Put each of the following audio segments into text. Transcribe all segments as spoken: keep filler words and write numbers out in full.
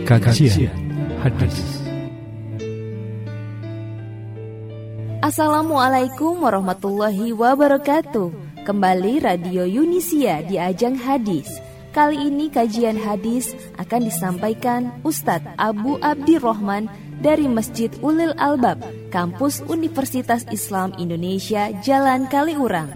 Kajian Hadis. Assalamualaikum warahmatullahi wabarakatuh. Kembali Radio Yunisia di Ajang Hadis. Kali ini kajian hadis akan disampaikan Ustadz Abu Abdirrahman dari Masjid Ulil Albab, Kampus Universitas Islam Indonesia, Jalan Kaliurang.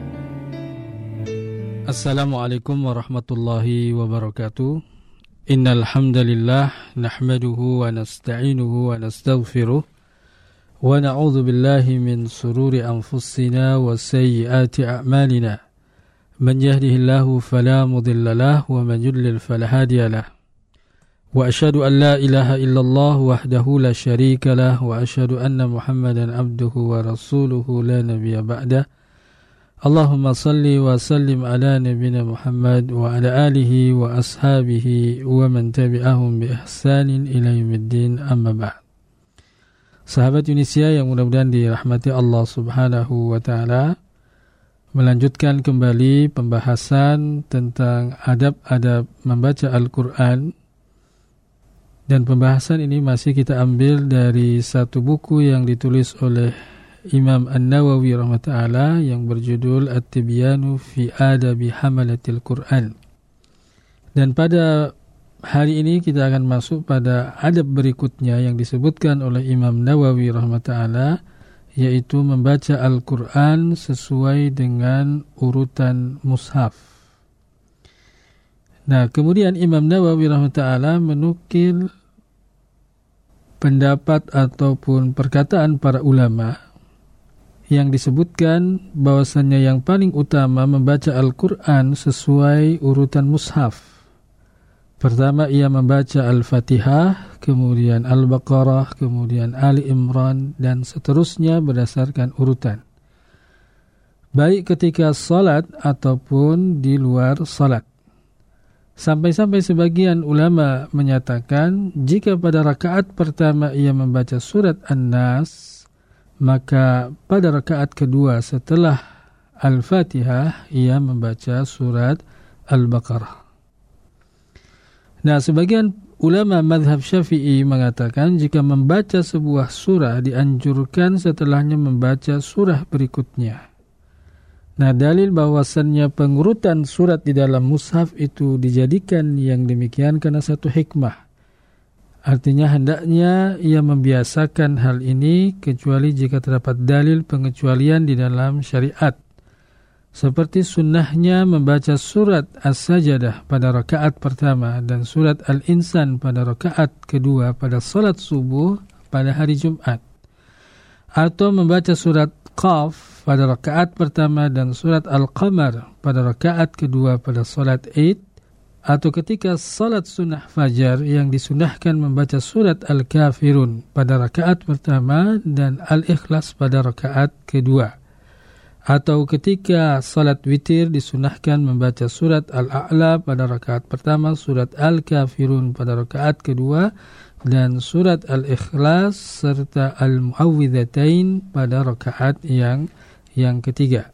Assalamualaikum warahmatullahi wabarakatuh. Innal hamdalillah nahmaduhu wa nasta'inuhu wa nastaghfiruh wa na'udzu billahi min sururi anfusina wa sayyiati a'malina. Man yahdihillahu fala mudilla lahu wa man yudlil fala hadiya lahu. Wa asyhadu an la ilaha illallah wahdahu la syarika lahu wa asyhadu anna Muhammadan abduhu wa rasuluhu la nabiyya ba'dah. Allahumma salli wa sallim ala nabiyina Muhammad wa ala alihi wa ashabihi wa man tabi'ahum bi ihsanin ila yaumiddin, amma ba'd. Sahabat Yunisia yang mudah-mudahan dirahmati Allah Subhanahu wa taala, melanjutkan kembali pembahasan tentang adab-adab membaca Al-Qur'an. Dan pembahasan ini masih kita ambil dari satu buku yang ditulis oleh Imam An-Nawawi rahmatullah yang berjudul At-Tibyanu fi Adabi Hamalatil Quran. Dan pada hari ini kita akan masuk pada adab berikutnya yang disebutkan oleh Imam Nawawi rahmatullah, yaitu membaca Al-Quran sesuai dengan urutan mushaf. Nah, kemudian Imam Nawawi rahmatullah menukil pendapat ataupun perkataan para ulama yang disebutkan bahwasannya yang paling utama membaca Al-Quran sesuai urutan mushaf. Pertama ia membaca Al-Fatihah, kemudian Al-Baqarah, kemudian Ali Imran, dan seterusnya berdasarkan urutan. Baik ketika salat ataupun di luar salat. Sampai-sampai sebagian ulama menyatakan jika pada rakaat pertama ia membaca surat An-Nas, maka pada rakaat kedua setelah Al-Fatihah ia membaca surat Al-Baqarah. Nah, sebagian ulama mazhab Syafi'i mengatakan jika membaca sebuah surah dianjurkan setelahnya membaca surah berikutnya. Nah, dalil bahwasannya pengurutan surat di dalam mushaf itu dijadikan yang demikian karena satu hikmah. Artinya hendaknya ia membiasakan hal ini kecuali jika terdapat dalil pengecualian di dalam syariat. Seperti sunnahnya membaca surat As-Sajdah pada rakaat pertama dan surat Al-Insan pada rakaat kedua pada salat subuh pada hari Jumat. Atau membaca surat Qaf pada rakaat pertama dan surat Al-Qamar pada rakaat kedua pada salat Id. Atau ketika salat sunnah fajar yang disunahkan membaca surat Al-Kafirun pada rakaat pertama dan Al-Ikhlas pada rakaat kedua. Atau ketika salat witir disunahkan membaca surat Al-A'la pada rakaat pertama, surat Al-Kafirun pada rakaat kedua, dan surat Al-Ikhlas serta Al-Mu'awwidhatain pada rakaat yang yang ketiga.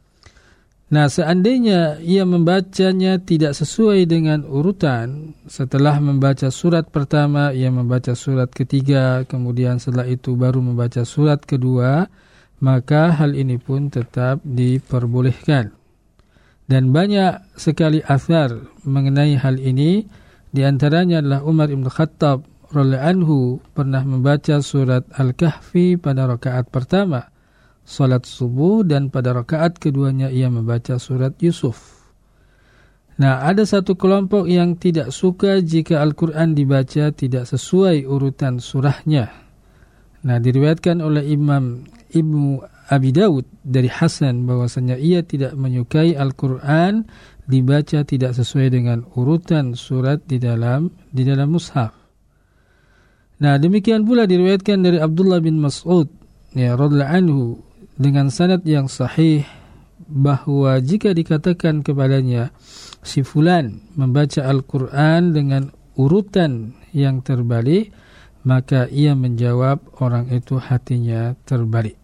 Nah, seandainya ia membacanya tidak sesuai dengan urutan, setelah membaca surat pertama, ia membaca surat ketiga, kemudian setelah itu baru membaca surat kedua, maka hal ini pun tetap diperbolehkan. Dan banyak sekali athar mengenai hal ini, di antaranya adalah Umar Ibn Khattab radhiyallahu anhu pernah membaca surat Al-Kahfi pada rakaat pertama salat subuh, dan pada rakaat keduanya ia membaca surat Yusuf. Nah, ada satu kelompok yang tidak suka jika Al-Quran dibaca tidak sesuai urutan surahnya. Nah, diriwayatkan oleh Imam Ibnu Abi Dawud dari Hasan bahwasanya ia tidak menyukai Al-Quran dibaca tidak sesuai dengan urutan surat di dalam di dalam mushaf. Nah, demikian pula diriwayatkan dari Abdullah bin Mas'ud ya radhiyallahu anhu dengan sanad yang sahih bahwa jika dikatakan kepadanya si fulan membaca Al-Quran dengan urutan yang terbalik, maka ia menjawab orang itu hatinya terbalik.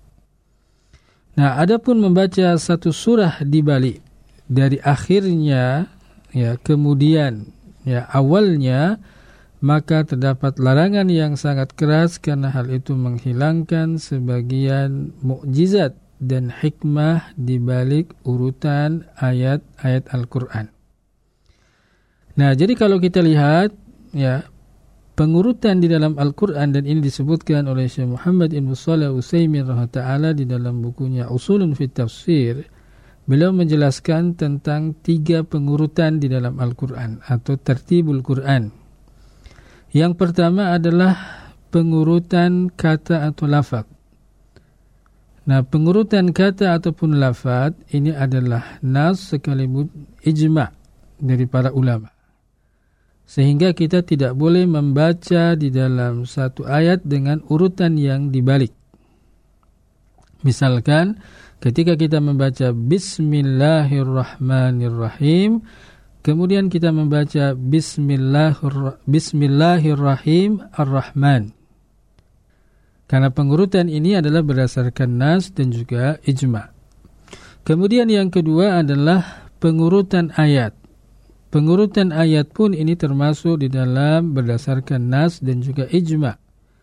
Nah, adapun membaca satu surah dibalik dari akhirnya ya kemudian ya awalnya, maka terdapat larangan yang sangat keras karena hal itu menghilangkan sebagian mukjizat dan hikmah di balik urutan ayat-ayat Al-Qur'an. Nah, jadi kalau kita lihat ya, pengurutan di dalam Al-Qur'an, dan ini disebutkan oleh Syekh Muhammad Ibn Shalih Al-Utsaimin rahimahullah taala di dalam bukunya Ushulun fi Tafsir. Beliau menjelaskan tentang tiga pengurutan di dalam Al-Qur'an atau tertibul Qur'an. Yang pertama adalah pengurutan kata atau lafaz. Nah, pengurutan kata ataupun lafaz ini adalah nas sekaligus ijma' dari para ulama. Sehingga kita tidak boleh membaca di dalam satu ayat dengan urutan yang dibalik. Misalkan ketika kita membaca Bismillahirrahmanirrahim, kemudian kita membaca Bismillahir, Bismillahirrahim Ar-Rahman. Karena pengurutan ini adalah berdasarkan nas dan juga ijma'. Kemudian yang kedua adalah pengurutan ayat. Pengurutan ayat pun ini termasuk di dalam berdasarkan nas dan juga ijma'.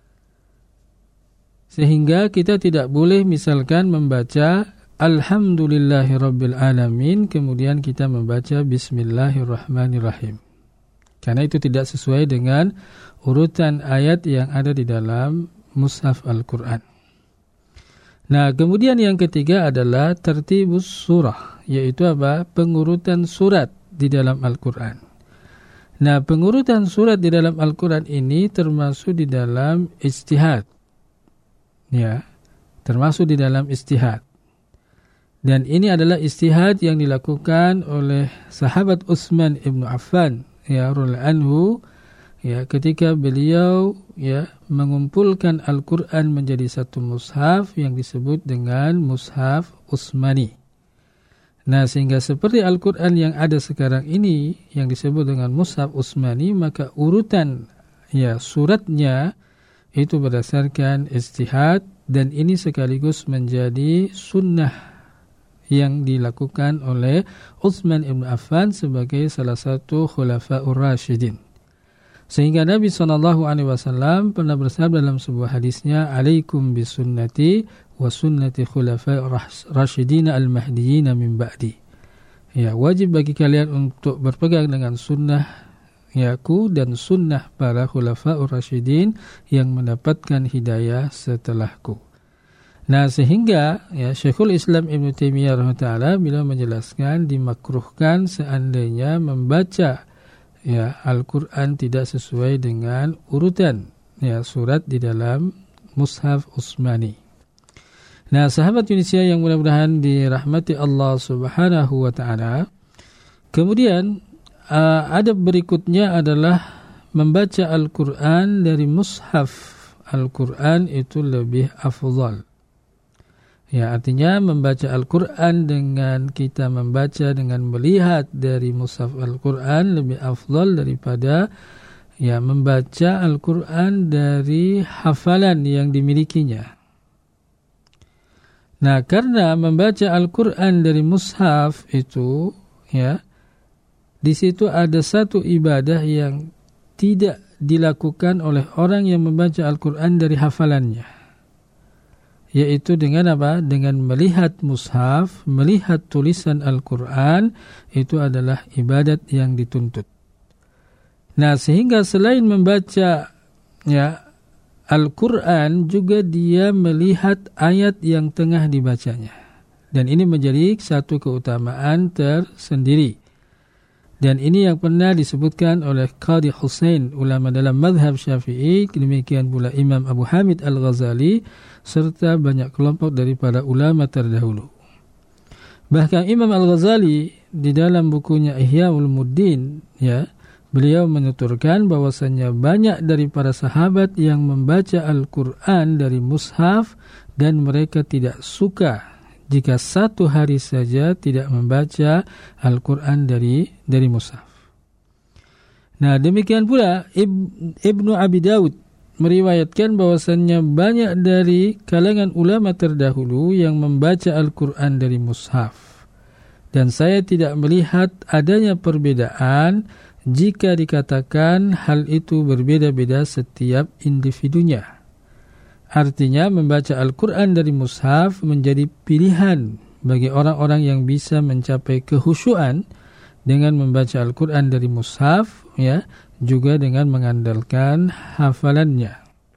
Sehingga kita tidak boleh misalkan membaca Alhamdulillahirabbil alamin kemudian kita membaca Bismillahirrahmanirrahim. Karena itu tidak sesuai dengan urutan ayat yang ada di dalam mushaf Al-Qur'an. Nah, kemudian yang ketiga adalah tertibus surah, yaitu apa? Pengurutan surat di dalam Al-Qur'an. Nah, pengurutan surat di dalam Al-Qur'an ini termasuk di dalam ijtihad. Ya, termasuk di dalam ijtihad. Dan ini adalah ijtihad yang dilakukan oleh sahabat Utsman ibnu Affan ya radhiyallahu anhu ya, ketika beliau ya mengumpulkan Al-Qur'an menjadi satu mushaf yang disebut dengan mushaf Utsmani. Nah, sehingga seperti Al-Qur'an yang ada sekarang ini yang disebut dengan mushaf Utsmani, maka urutan ya suratnya itu berdasarkan ijtihad, dan ini sekaligus menjadi sunnah yang dilakukan oleh Utsman ibn Affan sebagai salah satu khulafaur rasyidin. Sehingga Nabi sallallahu alaihi wasallam pernah bersabda dalam sebuah hadisnya, "Alaikum bisunnati wa sunnati khulafair rasyidin al-mahdiyyin min ba'di." Ya, wajib bagi kalian untuk berpegang dengan sunnah yaku dan sunnah para khulafaur rasyidin yang mendapatkan hidayah setelahku. Nah, sehingga ya Syekhul Islam Ibnu Taimiyah rahimahullah taala beliau menjelaskan dimakruhkan seandainya membaca ya Al-Qur'an tidak sesuai dengan urutan ya surat di dalam mushaf Utsmani. Nah, sahabat Indonesia yang mudah-mudahan dirahmati Allah Subhanahu wa taala. Kemudian uh, adab berikutnya adalah membaca Al-Qur'an dari mushaf Al-Qur'an itu lebih afdal. Ya, artinya membaca Al-Qur'an dengan kita membaca dengan melihat dari mushaf Al-Qur'an lebih afdal daripada ya membaca Al-Qur'an dari hafalan yang dimilikinya. Nah, karena membaca Al-Qur'an dari mushaf itu ya di situ ada satu ibadah yang tidak dilakukan oleh orang yang membaca Al-Qur'an dari hafalannya. Yaitu dengan apa? Dengan melihat mushaf, melihat tulisan Al-Qur'an, itu adalah ibadat yang dituntut. Nah, sehingga selain membaca ya Al-Qur'an, juga dia melihat ayat yang tengah dibacanya. Dan ini menjadi satu keutamaan tersendiri. Dan ini yang pernah disebutkan oleh Qadhi Husain, ulama dalam mazhab Syafi'i, demikian pula Imam Abu Hamid Al-Ghazali, serta banyak kelompok daripada ulama terdahulu. Bahkan Imam Al-Ghazali di dalam bukunya Ihya Ulumuddin, ya, beliau menuturkan bahwasanya banyak dari para sahabat yang membaca Al-Qur'an dari mushaf dan mereka tidak suka jika satu hari saja tidak membaca Al-Qur'an dari dari mushaf. Nah, demikian pula Ibnu Abi Daud meriwayatkan bahwasannya banyak dari kalangan ulama terdahulu yang membaca Al-Qur'an dari mushaf. Dan saya tidak melihat adanya perbedaan jika dikatakan hal itu berbeda-beda setiap individunya. Artinya membaca Al-Quran dari mushaf menjadi pilihan bagi orang-orang yang bisa mencapai kehusyuan dengan membaca Al-Quran dari mushaf, ya, juga dengan mengandalkan hafalannya.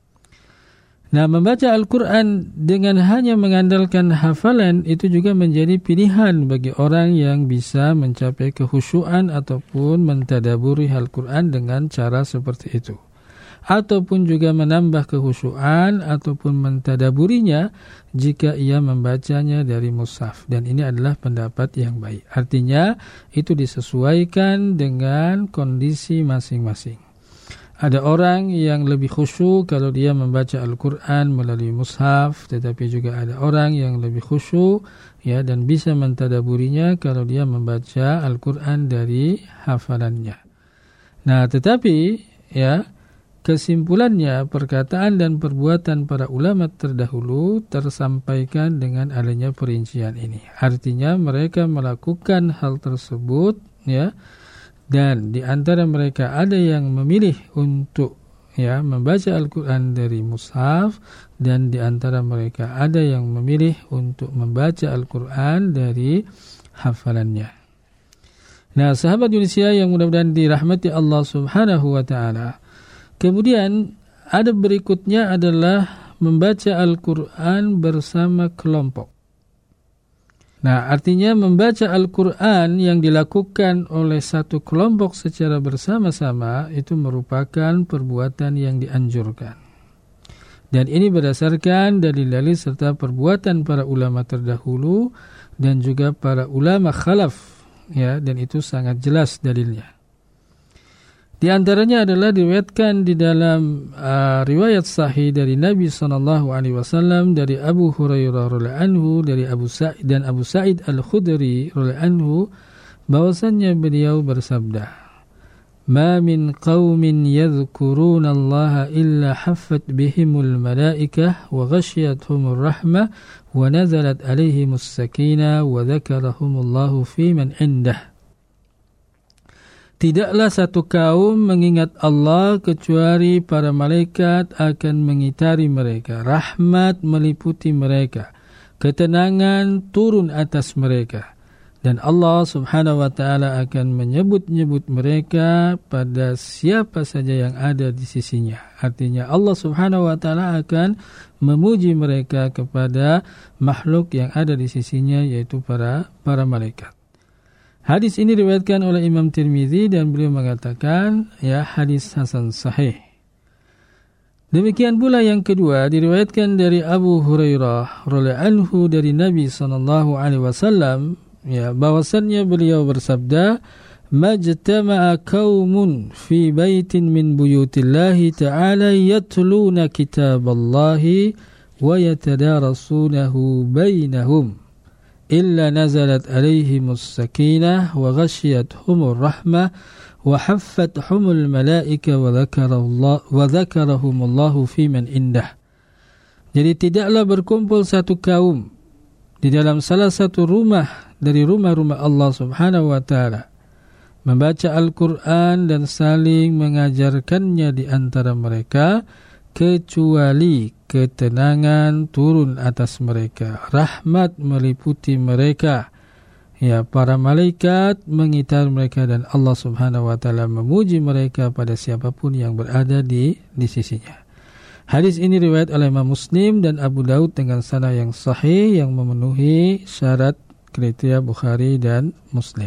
Nah, membaca Al-Quran dengan hanya mengandalkan hafalan itu juga menjadi pilihan bagi orang yang bisa mencapai kehusyuan ataupun mentadaburi Al-Quran dengan cara seperti itu. Ataupun juga menambah kehusyuan ataupun mentadaburinya jika ia membacanya dari mushaf. Dan ini adalah pendapat yang baik. Artinya itu disesuaikan dengan kondisi masing-masing. Ada orang yang lebih khusyuk kalau dia membaca Al-Quran melalui mushaf, tetapi juga ada orang yang lebih khusyuk, ya, dan bisa mentadaburinya kalau dia membaca Al-Quran dari hafalannya. Nah, tetapi ya, kesimpulannya perkataan dan perbuatan para ulama terdahulu tersampaikan dengan adanya perincian ini. Artinya mereka melakukan hal tersebut, ya, dan di antara mereka ada yang memilih untuk, ya, membaca Al-Quran dari mushaf, dan di antara mereka ada yang memilih untuk membaca Al-Quran dari hafalannya. Nah, sahabat Indonesia yang mudah-mudahan dirahmati Allah Subhanahu wa taala. Kemudian ada berikutnya adalah membaca Al-Quran bersama kelompok. Nah, artinya membaca Al-Quran yang dilakukan oleh satu kelompok secara bersama-sama itu merupakan perbuatan yang dianjurkan. Dan ini berdasarkan dalil-dalil serta perbuatan para ulama terdahulu dan juga para ulama khalaf, ya, dan itu sangat jelas dalilnya. Di antaranya adalah diriwayatkan di dalam uh, riwayat sahih dari Nabi sallallahu alaihi wasallam dari Abu Hurairah radhiyallahu anhu, dari Abu Sa'id dan Abu Sa'id Al-Khudri radhiyallahu anhu, bahwasannya beliau bersabda, "Ma min qaumin yadhkuruna Allah illa haffat bihimul malaikah wa ghashiyatuhumur rahmah wa nazalat alaihimus sakinah wa dzakarahumullahu fi man indah." Tidaklah satu kaum mengingat Allah kecuali para malaikat akan mengitari mereka, rahmat meliputi mereka, ketenangan turun atas mereka, dan Allah Subhanahu wa taala akan menyebut-nyebut mereka pada siapa saja yang ada di sisinya. Artinya Allah Subhanahu wa taala akan memuji mereka kepada makhluk yang ada di sisinya, yaitu para para malaikat. Hadis ini diriwayatkan oleh Imam Tirmizi dan beliau mengatakan, ya, hadis hasan sahih. Demikian pula yang kedua diriwayatkan dari Abu Hurairah radhiyallahu anhu dari Nabi sallallahu alaihi wasallam, ya, bahwasannya beliau bersabda, "Majtama'a qaumun fi baitin min buyutillahi ta'ala yatluna kitaballahi wa yatadarasunahu bainahum illa nazalat alaihimus sakinah wa ghashiyatuhumur rahmah wa haffathumul malaika wa dzakarallahu wa dzakarahumullahu fi man indah." Jadi tidaklah berkumpul satu kaum di dalam salah satu rumah dari rumah-rumah Allah Subhanahu wa taala membaca Al-Quran dan saling mengajarkannya di antara mereka, kecuali ketenangan turun atas mereka, rahmat meliputi mereka, ya, para malaikat mengitar mereka, dan Allah Subhanahu wa taala memuji mereka pada siapapun yang berada di di sisinya. Hadis ini riwayat oleh Imam Muslim dan Abu Daud dengan sanad yang sahih yang memenuhi syarat kriteria Bukhari dan Muslim.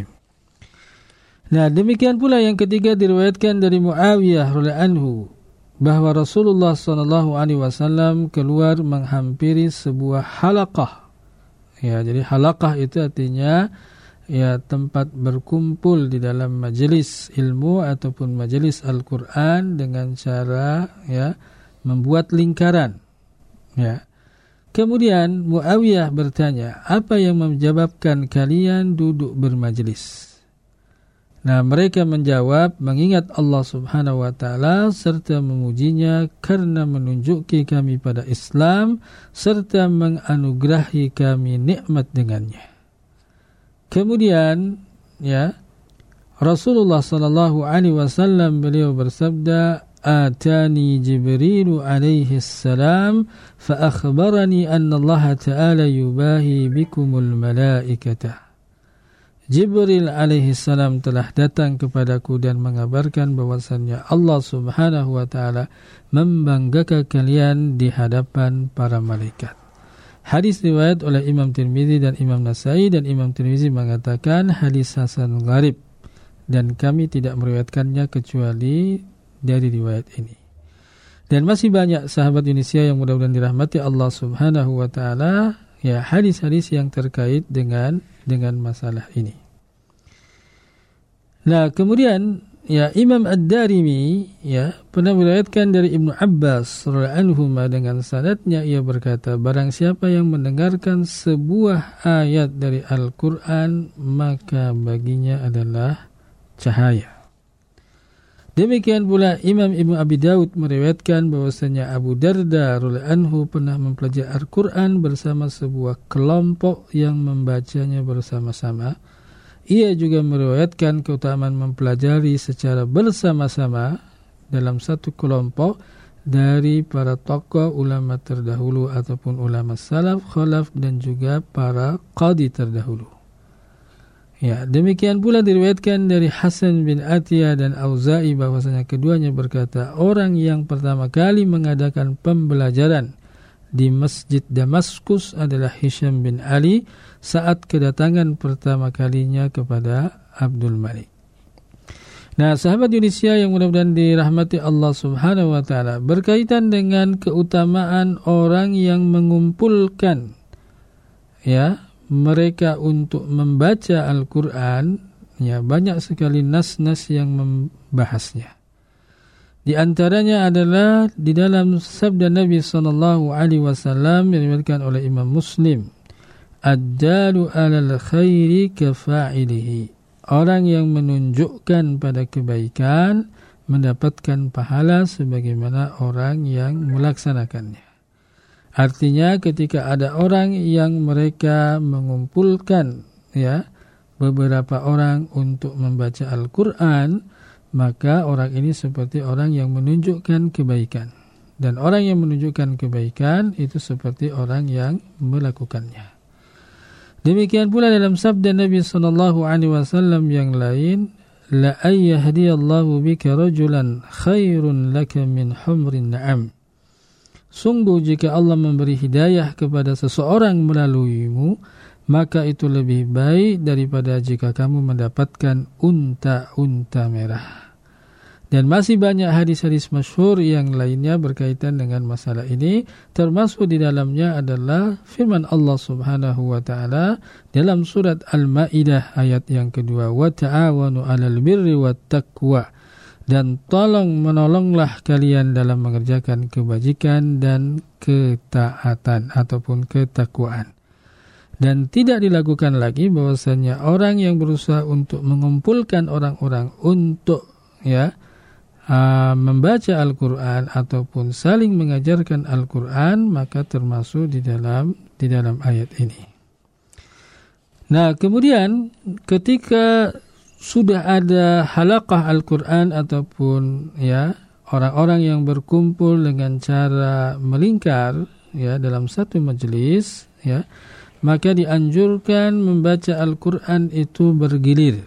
Nah, demikian pula yang ketiga diriwayatkan dari Muawiyah radhiyallahu anhu bahwa Rasulullah sallallahu alaihi wasallam keluar menghampiri sebuah halaqah. Ya, jadi halaqah itu artinya, ya, tempat berkumpul di dalam majelis ilmu ataupun majelis Al-Quran dengan cara, ya, membuat lingkaran. Ya. Kemudian Muawiyah bertanya, "Apa yang menyebabkan kalian duduk bermajelis?" Nah, mereka menjawab, mengingat Allah Subhanahu wa taala serta memujinya karena menunjuki kami pada Islam serta menganugerahi kami nikmat dengannya. Kemudian, ya, Rasulullah sallallahu alaihi wasallam beliau bersabda, "Atani Jibril alaihi salam fa akhbarani anna Allah ta'ala yubahi bikumul malaikata." Jibril alaihi salam telah datang kepadaku dan mengabarkan bahwasannya Allah Subhanahu wa taala membanggakan kalian di hadapan para malaikat. Hadis riwayat oleh Imam Tirmizi dan Imam Nasai, dan Imam Tirmizi mengatakan hadis hasan gharib, dan kami tidak meriwayatkannya kecuali dari riwayat ini. Dan masih banyak sahabat Indonesia yang mudah-mudahan dirahmati Allah Subhanahu wa taala, ya, hadis-hadis yang terkait dengan dengan masalah ini. Nah, kemudian ya Imam Ad-Darimi ya pernah meriwayatkan dari Ibnu Abbas radhiyallahu anhu dengan sanadnya, ia berkata, barang siapa yang mendengarkan sebuah ayat dari Al-Qur'an maka baginya adalah cahaya. Demikian pula Imam Ibnu Abi Daud meriwayatkan bahwasanya Abu Darda radhiyallahu anhu pernah mempelajari Al-Qur'an bersama sebuah kelompok yang membacanya bersama-sama. Ia juga meriwayatkan keutamaan mempelajari secara bersama-sama dalam satu kelompok dari para tokoh ulama terdahulu ataupun ulama salaf, khalaf, dan juga para qadi terdahulu. Ya, demikian pula diriwayatkan dari Hasan bin Atiyah dan Auza'i bahwasanya keduanya berkata, orang yang pertama kali mengadakan pembelajaran di Masjid Damaskus adalah Hisham bin Ali saat kedatangan pertama kalinya kepada Abdul Malik. Nah, sahabat Indonesia yang mudah-mudahan dirahmati Allah Subhanahu wa taala, berkaitan dengan keutamaan orang yang mengumpulkan ya mereka untuk membaca Al-Qur'an, ya banyak sekali nas-nas yang membahasnya. Di antaranya adalah di dalam sabda Nabi sallallahu alaihi wasallam yang diriwayatkan oleh Imam Muslim, ad-dalu 'alal khairi kafa'ilihi. Orang yang menunjukkan pada kebaikan mendapatkan pahala sebagaimana orang yang melaksanakannya. Artinya ketika ada orang yang mereka mengumpulkan ya beberapa orang untuk membaca Al-Qur'an, maka orang ini seperti orang yang menunjukkan kebaikan. Dan orang yang menunjukkan kebaikan itu seperti orang yang melakukannya. Demikian pula dalam sabda Nabi sallallahu alaihi wasallam yang lain, la ayyahdiyallahu bika rajulan khairun laka min humrin na'am. Sungguh jika Allah memberi hidayah kepada seseorang melaluimu, maka itu lebih baik daripada jika kamu mendapatkan unta-unta merah. Dan masih banyak hadis-hadis masyhur yang lainnya berkaitan dengan masalah ini, termasuk di dalamnya adalah firman Allah Subhanahu wa taala dalam surat Al-Maidah ayat yang kedua, wa ta'awanu 'alal birri wat taqwa, dan tolong menolonglah kalian dalam mengerjakan kebajikan dan ketaatan ataupun ketakwaan. Dan tidak dilakukan lagi bahwasanya orang yang berusaha untuk mengumpulkan orang-orang untuk ya uh, membaca Al-Qur'an ataupun saling mengajarkan Al-Qur'an, maka termasuk di dalam di dalam ayat ini. Nah, kemudian ketika sudah ada halaqah Al-Qur'an ataupun ya orang-orang yang berkumpul dengan cara melingkar ya dalam satu majelis ya, maka dianjurkan membaca Al-Qur'an itu bergilir.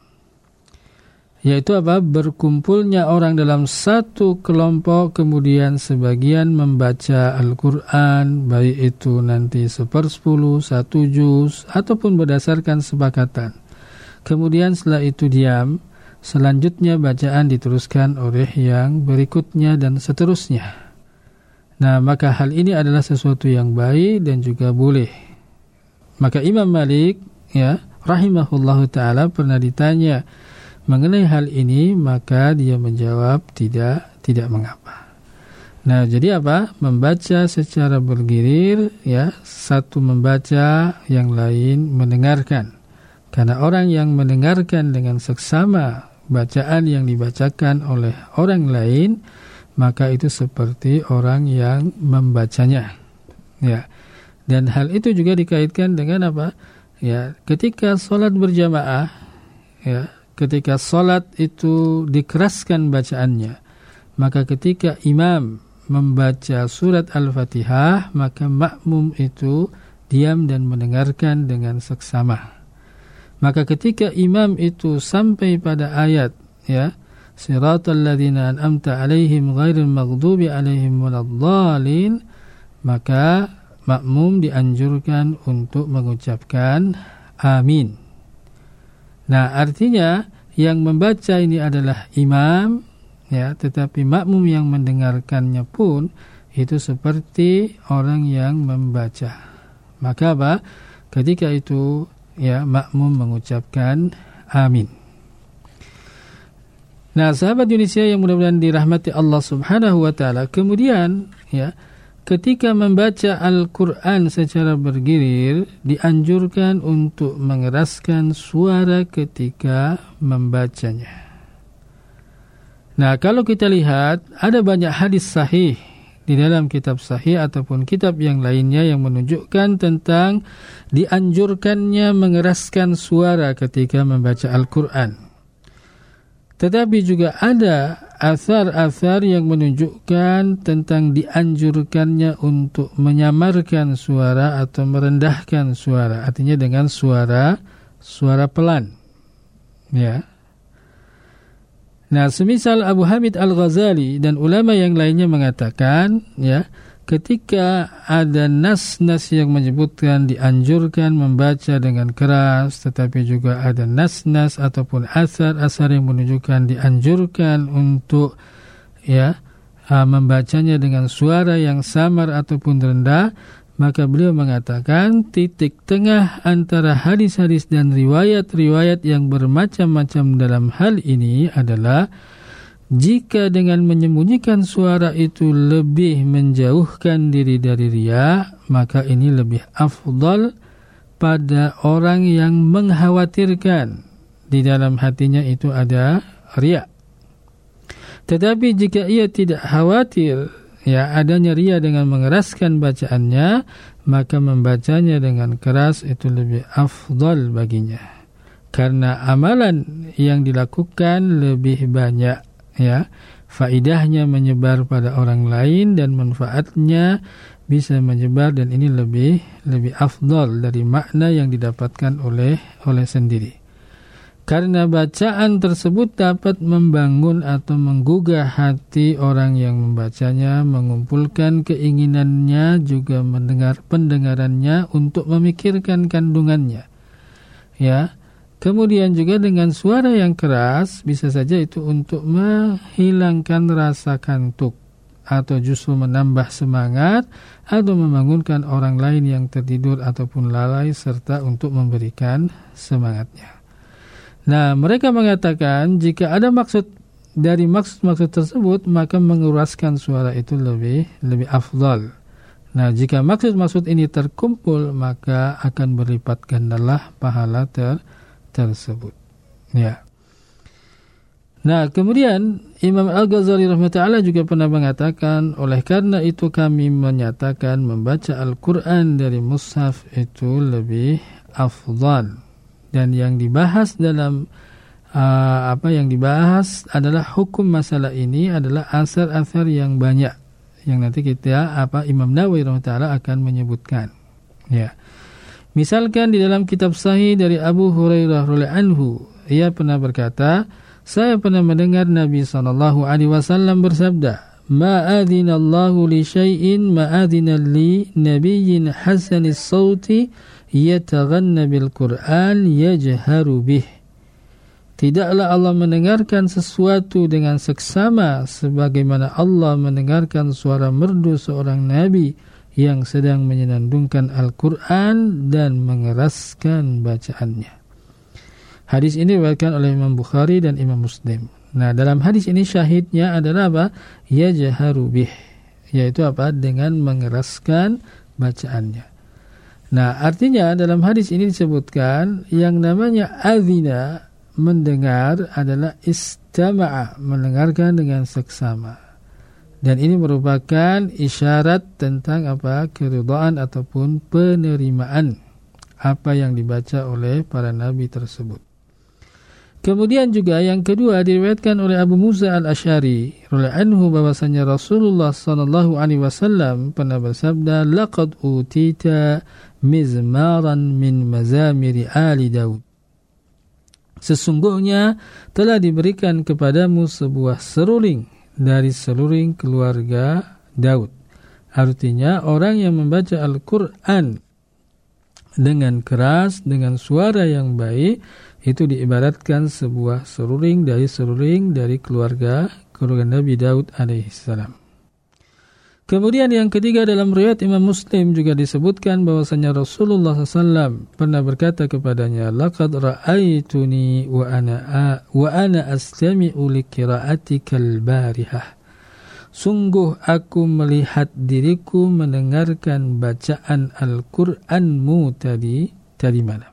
Yaitu apa? Berkumpulnya orang dalam satu kelompok, kemudian sebagian membaca Al-Qur'an, baik itu nanti sepersepuluh, satu juz, ataupun berdasarkan sepakatan. Kemudian setelah itu diam, selanjutnya bacaan diteruskan oleh yang berikutnya dan seterusnya. Nah, maka hal ini adalah sesuatu yang baik dan juga boleh. Maka Imam Malik ya rahimahullahu taala pernah ditanya mengenai hal ini, maka dia menjawab tidak tidak mengapa. Nah, jadi apa? Membaca secara bergilir ya, satu membaca, yang lain mendengarkan. Karena orang yang mendengarkan dengan seksama bacaan yang dibacakan oleh orang lain, maka itu seperti orang yang membacanya. Ya. Dan hal itu juga dikaitkan dengan apa? Ya, ketika sholat berjamaah, ya, ketika salat itu dikeraskan bacaannya, maka ketika imam membaca surat Al-Fatihah, maka makmum itu diam dan mendengarkan dengan seksama. Maka ketika imam itu sampai pada ayat, ya, siratal ladzina an'amta 'alaihim ghairil maghdubi 'alaihim waladdallin, maka makmum dianjurkan untuk mengucapkan amin. Nah, artinya yang membaca ini adalah imam, ya, tetapi makmum yang mendengarkannya pun itu seperti orang yang membaca. Maka apa? Ketika itu, ya, makmum mengucapkan amin. Nah, sahabat Indonesia yang mudah-mudahan dirahmati Allah Subhanahu wa taala, kemudian, ya, ketika membaca Al-Quran secara bergilir, dianjurkan untuk mengeraskan suara ketika membacanya. Nah, kalau kita lihat, ada banyak hadis sahih di dalam kitab sahih ataupun kitab yang lainnya yang menunjukkan tentang dianjurkannya mengeraskan suara ketika membaca Al-Quran. Tetapi juga ada athar-athar yang menunjukkan tentang dianjurkannya untuk menyamarkan suara atau merendahkan suara, artinya dengan suara suara pelan. Ya. Nah, semisal Abu Hamid Al-Ghazali dan ulama yang lainnya mengatakan, ya, ketika ada nas-nas yang menyebutkan dianjurkan membaca dengan keras, tetapi juga ada nas-nas ataupun asar-asar yang menunjukkan dianjurkan untuk, ya, membacanya dengan suara yang samar ataupun rendah, maka beliau mengatakan titik tengah antara hadis-hadis dan riwayat-riwayat yang bermacam-macam dalam hal ini adalah jika dengan menyembunyikan suara itu lebih menjauhkan diri dari riya, maka ini lebih afdal pada orang yang mengkhawatirkan di dalam hatinya itu ada riya. Tetapi jika ia tidak khawatir, ya, adanya riya dengan mengeraskan bacaannya, maka membacanya dengan keras itu lebih afdal baginya. Karena amalan yang dilakukan lebih banyak, ya, faidahnya menyebar pada orang lain dan manfaatnya bisa menyebar, dan ini lebih lebih afdal dari makna yang didapatkan oleh oleh sendiri. Karena bacaan tersebut dapat membangun atau menggugah hati orang yang membacanya, mengumpulkan keinginannya, juga mendengar pendengarannya untuk memikirkan kandungannya. Ya. Kemudian juga dengan suara yang keras bisa saja itu untuk menghilangkan rasa kantuk atau justru menambah semangat atau membangunkan orang lain yang tertidur ataupun lalai serta untuk memberikan semangatnya. Nah, mereka mengatakan jika ada maksud dari maksud-maksud tersebut, maka mengeraskan suara itu lebih lebih afdal. Nah, jika maksud-maksud ini terkumpul, maka akan berlipat gandalah pahala ter tersebut. Ya. Nah, kemudian Imam Al-Ghazali rahimahullah juga pernah mengatakan, oleh karena itu kami menyatakan membaca Al-Quran dari mushaf itu lebih afdal. Dan yang dibahas dalam uh, apa yang dibahas adalah hukum masalah ini adalah asar-asar yang banyak yang nanti kita apa Imam Nawawi rahimahullah akan menyebutkan. Ya. Misalkan di dalam kitab sahih dari Abu Hurairah radhiyallahu anhu, ia pernah berkata, saya pernah mendengar Nabi sallallahu alaihi wasallam bersabda, "Ma'adzinallahu li syai'in ma'adzina li nabiyyin hasanis sauti yataghanna bil Qur'an yajharu bih." Tidaklah Allah mendengarkan sesuatu dengan seksama sebagaimana Allah mendengarkan suara merdu seorang nabi yang sedang menyenandungkan Al-Quran dan mengeraskan bacaannya. Hadis ini diriwayatkan oleh Imam Bukhari dan Imam Muslim. Nah, dalam hadis ini syahidnya adalah apa? Yajharu bih, yaitu apa? Dengan mengeraskan bacaannya. Nah, artinya dalam hadis ini disebutkan yang namanya adzina, mendengar, adalah istama'a, mendengarkan dengan seksama. Dan ini merupakan isyarat tentang apa? Keridhaan ataupun penerimaan apa yang dibaca oleh para nabi tersebut. Kemudian juga yang kedua diriwayatkan oleh Abu Musa al-Asy'ari radhiyallahu anhu bahwasanya Rasulullah sallallahu alaihi wasallam pernah bersabda, "Laqad utita mizmaran min mazamiri ali Daud." Sesungguhnya telah diberikan kepadamu sebuah seruling dari seruling keluarga Daud. Artinya orang yang membaca Al-Quran dengan keras, dengan suara yang baik, itu diibaratkan sebuah seruling dari seruling dari keluarga keluarga Nabi Daud alaihissalam. Kemudian yang ketiga dalam riwayat Imam Muslim juga disebutkan bahwasanya Rasulullah shallallahu alaihi wasallam pernah berkata kepadanya, "Laqad ra'aituni wa ana wa ana astami'u li qira'atikal barihah." Sungguh aku melihat diriku mendengarkan bacaan Al-Qur'anmu tadi tadi malam.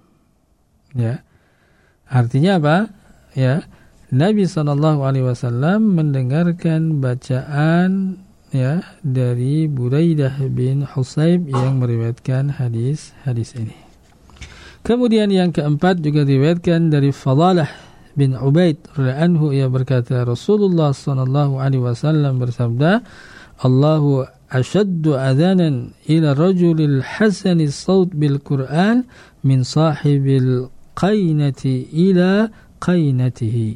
Ya. Artinya apa? Ya, Nabi sallallahu alaihi wasallam mendengarkan bacaan ya dari Buraidah bin Husayb yang meriwayatkan hadis-hadis ini. Kemudian yang keempat juga diriwayatkan dari Fadalah bin Ubaid radhiyallahu anhu, ia berkata Rasulullah sallallahu alaihi wasallam bersabda, "Allahu ashaddu adzanan ila rajulil hasanis saut bil Qur'an min sahibil qainati ila qainatihi."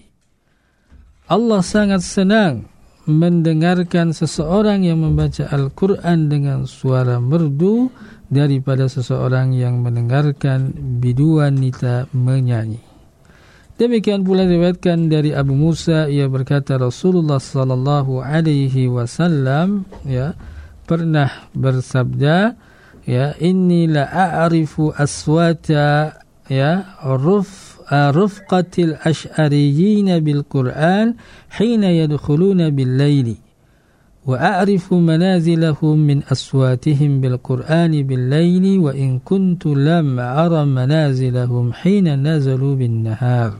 Allah sangat senang mendengarkan seseorang yang membaca Al-Quran dengan suara merdu daripada seseorang yang mendengarkan biduan wanita menyanyi. Demikian pula diriwayatkan dari Abu Musa, ia berkata Rasulullah sallallahu alaihi wasallam ya pernah bersabda, ya inni la a'rifu aswata ya ruf rufqatil asy'ariyyin bil Qur'an hina yadkhuluna bil laili wa a'rifu manazilahum min aswatihim bil Qur'ani bil laili wa in kuntu lam ara manazilahum hina nazalu bin nahar.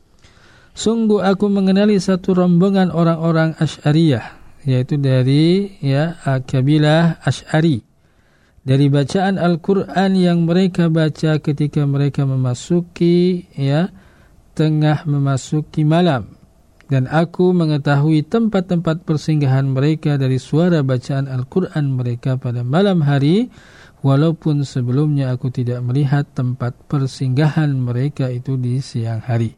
Sungguh aku mengenali satu rombongan orang-orang Asy'ariyah, yaitu dari ya kabilah Asy'ari, dari bacaan Al-Quran yang mereka baca ketika mereka memasuki ya tengah memasuki malam, dan aku mengetahui tempat-tempat persinggahan mereka dari suara bacaan Al-Quran mereka pada malam hari, walaupun sebelumnya aku tidak melihat tempat persinggahan mereka itu di siang hari.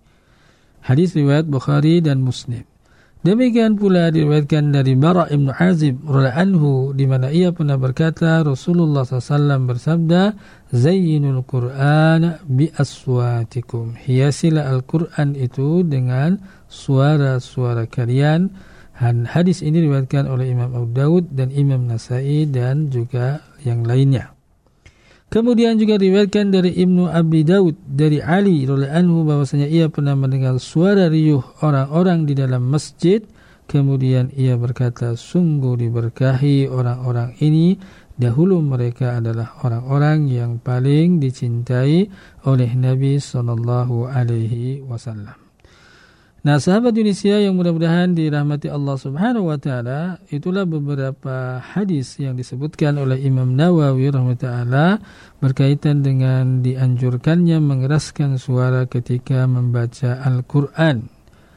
Hadis riwayat Bukhari dan Muslim. Demikian pula diriwayatkan dari Bara' ibn Azib radhiyallahu anhu, di mana ia pernah berkata Rasulullah sallallahu alaihi wasallam bersabda, "Zayyinul Qur'an bi aswatikum." Hiasilah Al-Qur'an itu dengan suara-suara kalian. Dan hadis ini diriwayatkan oleh Imam Abu Dawud dan Imam Nasa'i dan juga yang lainnya. Kemudian juga diriwayatkan dari Ibnu Abi Daud dari Ali radhiyallahu anhu bahwasanya ia pernah mendengar suara riuh orang-orang di dalam masjid. Kemudian ia berkata, sungguh diberkahi orang-orang ini, dahulu mereka adalah orang-orang yang paling dicintai oleh Nabi sallallahu alaihi wasallam. Nah, sahabat Indonesia yang mudah-mudahan dirahmati Allah Subhanahu wa taala, itulah beberapa hadis yang disebutkan oleh Imam Nawawi rahimahullah berkaitan dengan dianjurkannya mengeraskan suara ketika membaca Al-Qur'an.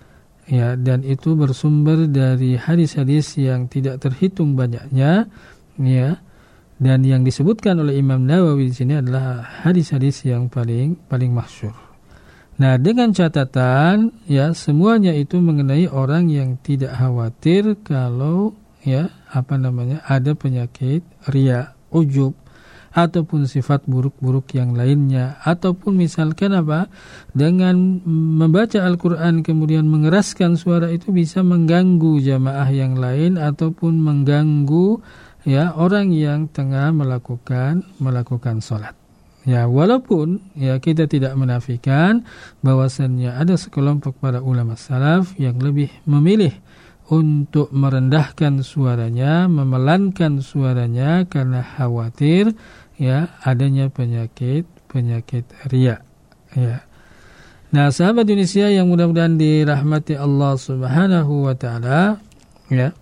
Ya, dan itu bersumber dari hadis-hadis yang tidak terhitung banyaknya, ya. Dan yang disebutkan oleh Imam Nawawi di sini adalah hadis-hadis yang paling paling masyhur. Nah, dengan catatan ya semuanya itu mengenai orang yang tidak khawatir kalau ya apa namanya ada penyakit riya, ujub ataupun sifat buruk-buruk yang lainnya, ataupun misalkan apa dengan membaca Al-Qur'an kemudian mengeraskan suara itu bisa mengganggu jamaah yang lain ataupun mengganggu ya orang yang tengah melakukan melakukan salat. Ya, walaupun ya kita tidak menafikan bahwasannya ada sekelompok para ulama salaf yang lebih memilih untuk merendahkan suaranya, memelankan suaranya karena khawatir ya adanya penyakit penyakit riya. Ya. Nah, sahabat Indonesia yang mudah-mudahan dirahmati Allah Subhanahu wa taala, ya.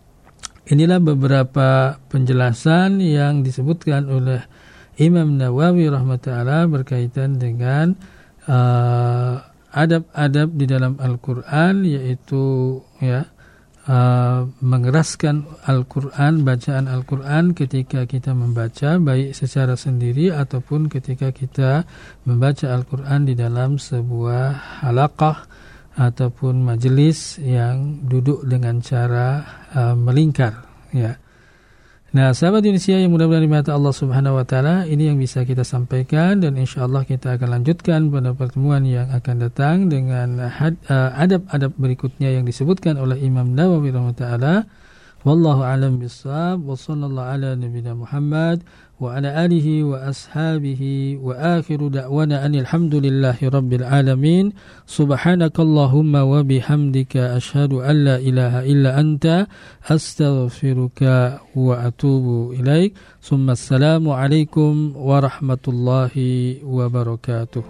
Inilah beberapa penjelasan yang disebutkan oleh Imam Nawawi rahmatullah berkaitan dengan uh, adab-adab di dalam Al-Quran, yaitu ya uh, mengeraskan Al-Quran, bacaan Al-Quran ketika kita membaca, baik secara sendiri ataupun ketika kita membaca Al-Quran di dalam sebuah halaqah ataupun majelis yang duduk dengan cara uh, melingkar, ya. Nah, sahabat Indonesia yang mudah-mudahan dimata Allah Subhanahu wa taala, ini yang bisa kita sampaikan, dan insyaallah kita akan lanjutkan pada pertemuan yang akan datang dengan had, uh, adab-adab berikutnya yang disebutkan oleh Imam Nawawi rahimahullah taala. Wallahu a'lam bissawab, wa sallallahu ala nabiyina Muhammad wa ala alihi wa ashabihi, wa akhiru da'wana anil hamdulillahi rabbil alamin. Subhanakallahumma wa bihamdika asyhadu an la ilaha illa anta astaghfiruka wa atubu ilaik. Summa assalamu alaikum warahmatullahi wabarakatuh.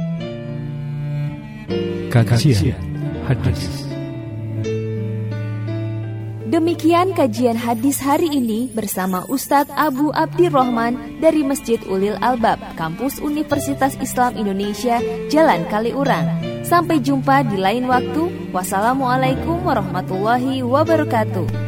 Kajian hadis. Demikian kajian hadis hari ini bersama Ustadz Abu Abdirrahman dari Masjid Ulil Albab, Kampus Universitas Islam Indonesia, Jalan Kaliurang. Sampai jumpa di lain waktu. Wassalamualaikum warahmatullahi wabarakatuh.